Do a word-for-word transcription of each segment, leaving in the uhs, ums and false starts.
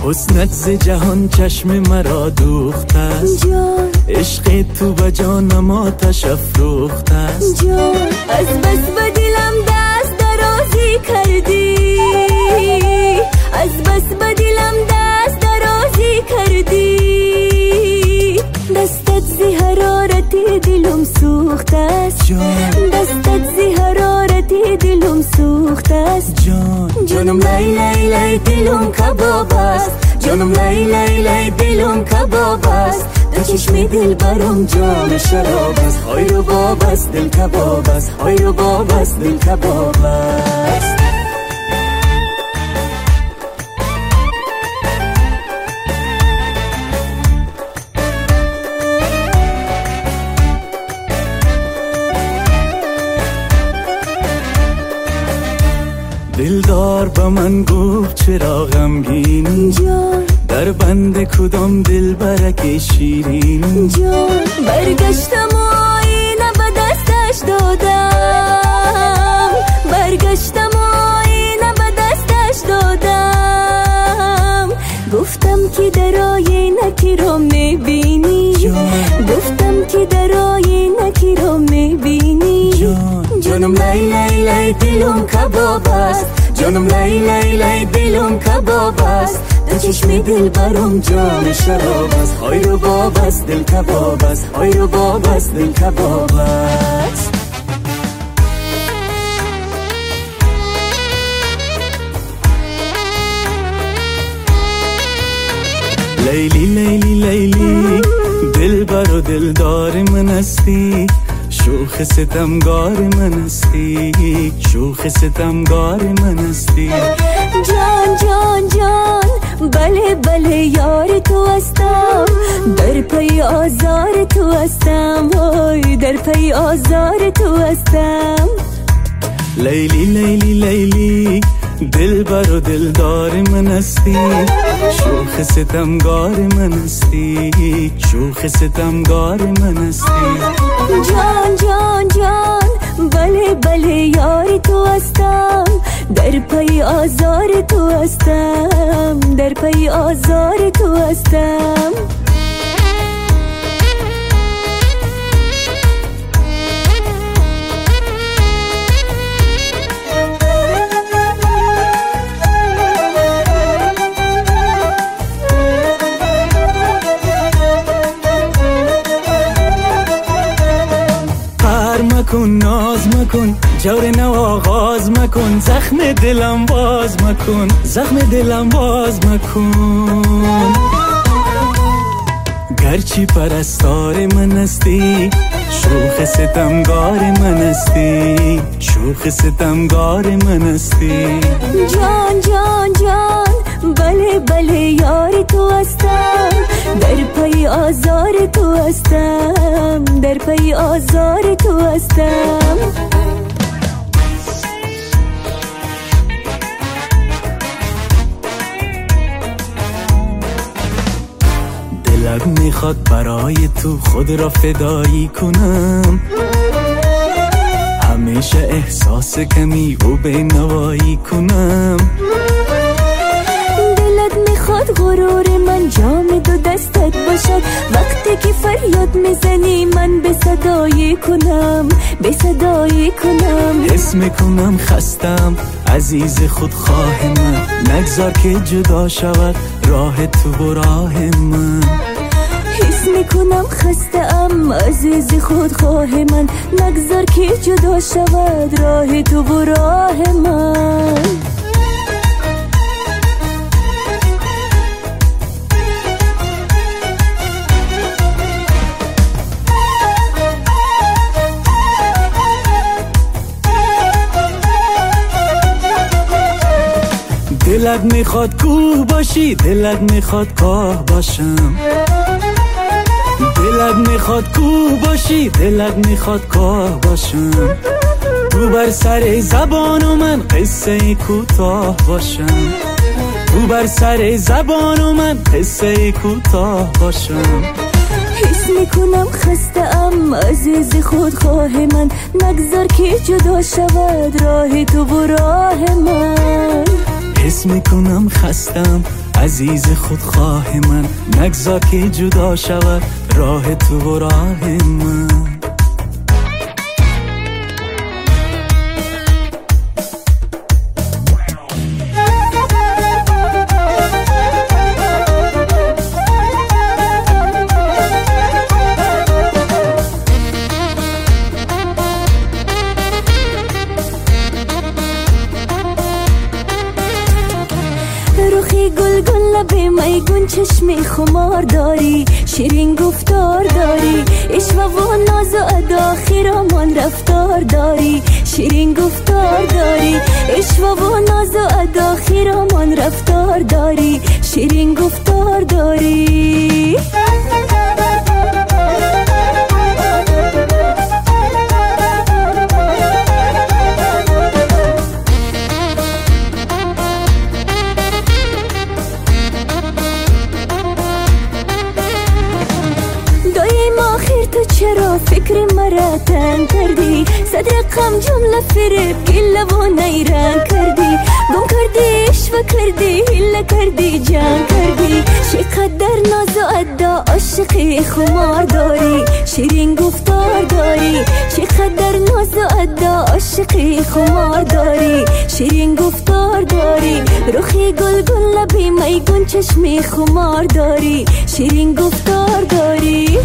حسنت ز جهان چشم مرا دوخت است جان، عشق تو به جانم آتش افروخت است جان، از بس به دلم دست درازی کردی، از بس به دلم دست درازی کردی، دستت زی حرارتی دلم سوخت است جان، دستت زی حرارتی دلم سوخت است جان، جانم لای لای لای دلم کباب است، جانم لای لای لای دلم کباب است، دو چشم دل برم جام شراب است، های رو باب است دل کباب است، های رو باب است دل کباب است. دلدار با من گفت چرا غمگینی جان، در بند کدام دل برک شیرین جان، برگشتم و آینه به دستش دادم، برگشتم و آینه به دستش دادم، گفتم که در آینه کی رو میبینی، گفتم که در آینه کی رو میبینی، جان، جانم لای لای لای دلم کباب است، جانم لای لای لای دلم کباب است، دو چشم دل برم جام شراب است، های رو باب است دل کباب است، های رو باب است دل کباب است. لیلی لیلی لیلی دل بر و دلدار من هستی، شوخ ستمگار من هستی، شوخ ستمگار من هستی، جان جان جان، بله بله یار تو هستم، در پی آزار تو هستم، وای در پی آزار تو هستم. لیلی لیلی لیلی دل بر و دلدار من هستی، شوخ ستمگار من هستی، شوخ ستمگار من هستی، جان جان جان، بله بله یار تو هستم، در پی آزار تو هستم، در پی آزار تو هستم. مکن ناز مکن جور نو آغاز مکن، زخم دلم باز مکن، زخم دلم باز مکن، گرچی پرستار من هستی، شوخ ستمگار من هستی، شوخ ستمگار من هستی، جان جان جان، بله بله یار تو هستم، در پی آزار تو هستم، در پی آزار تو هستم. دلت میخواد برای تو خود را فدایی کنم، همیشه احساس کمی و بینوایی کنم، دلت میخواد غرور من جام دو دستت باشد، وقتی که فریاد میزنی من به صدایی کنم، به صدایی کنم، حس میکنم خستم عزیز خود خواه من، نگذار که جدا شود راه تو و راه من، حس میکنم خستم عزیز خود خواه من، نگذار که جدا شود راه تو و راه من. دلت میخواد کوه باشی، دلت میخواد کاه باشم، دلت میخواد کوه باشی، دلت میخواد کاه باشم، تو بر سر زبان و من قصه کوتاه باشم، تو بر سر زبان و من قصه کوتاه باشم، حس میکنم خستم عزیز خود خواه من، نگذار که جدا شود راه تو و راه من، حس میکنم خستم عزیز خودخواه من، نگذار که جدا شود راه تو و راه من. روخی گل گل لبه میگون چشم خمار داری، شیرین گفتار داری، عشق و ناز و ادا خیرمان رفتار داری، شیرین گفتار داری، عشق و ناز و ادا خیرمان رفتار داری، شیرین گفتار داری. چرا فکر مرا تنگ کردی؟ صد رقم جمله فریب گله و نیرنگ کردی، گم کردی عشق کردی هله کردی جنگ کردی، چقدر ناز و ادا عاشقی خمار داری، شیرین گفتار داری، چقدر ناز و ادا عاشقی خمار داری، شیرین گفتار داری. روخی گل گل لبی میگون چشمی خمار داری، شیرین گفتار داری.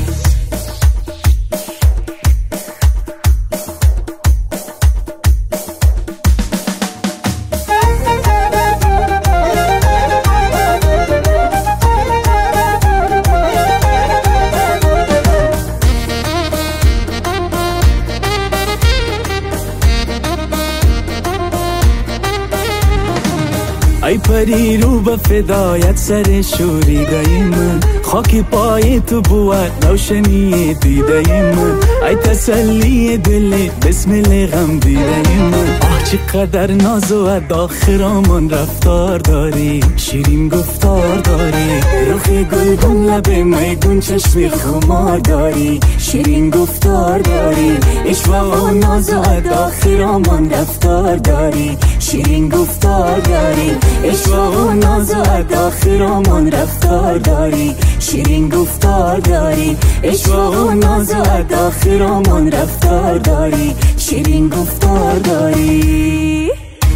ای پری رو به فدایت سر شوریده من، خاک پای تو بود روشنی دیده من، ای تسلی دل بسمل غم دیده من. آه چقدر ناز و ادا خرامان رفتار داری، شیرین گفتار داری، رخ گلگون لب میگون چشم خمار داری، شیرین گفتار داری، عشق و ناز و ادا خرامان رفتار داری، شیرین گفتار داری، عشق و ناز و ادا خرامان رفتار داری، شیرین گفتار داری، عشق و ناز و ادا خرامان رفتار داری، شیرین گفتار داری.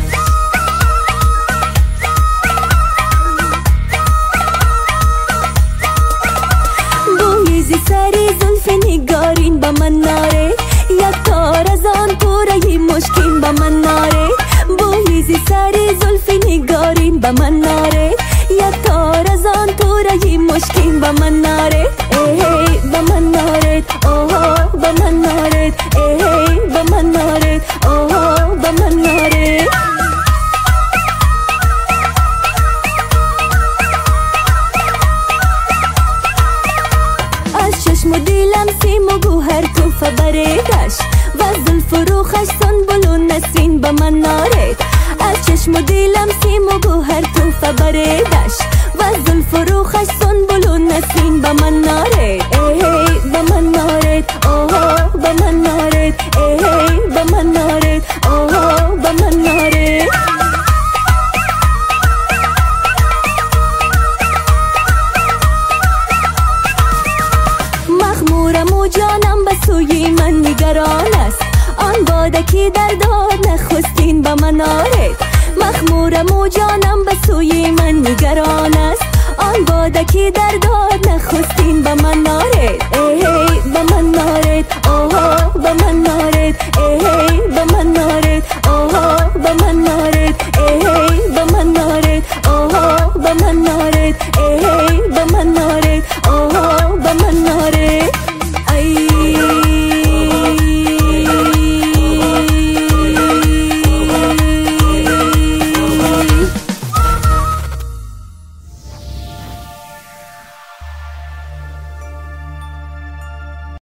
بویزی سری زلف نگارین با من ناره، یک تار از آن پوره مشکین با من ناره، بویزی سری زلف نگارین با من ناره، یک تار از آن پوره مشکین با من ناره، ای با من ناره، اوه با من ناره، ای با من ناره، اوه با من ناره. از چشم و دیلم سیم و گوهر توفه بریدش، و زلف و روخش سنبل و نسرین با من نارد، از چشم و دیلم سیم و گوهر توفه بریدش، و زلف و روخش سنبل و نسرین با من نارد، ای با من نارد، اوه با من نارد، ای با من نارد، اوه با من نارد. مخمورم و جانم به سوی من نگران است، آن باده که در داد نخستین به من آرد، مخمورم و جانم به سوی من نگران است، آن باده که در داد نخستین به من آرد، ای به من آرد، اوه به من آرد، ای به من آرد، اوه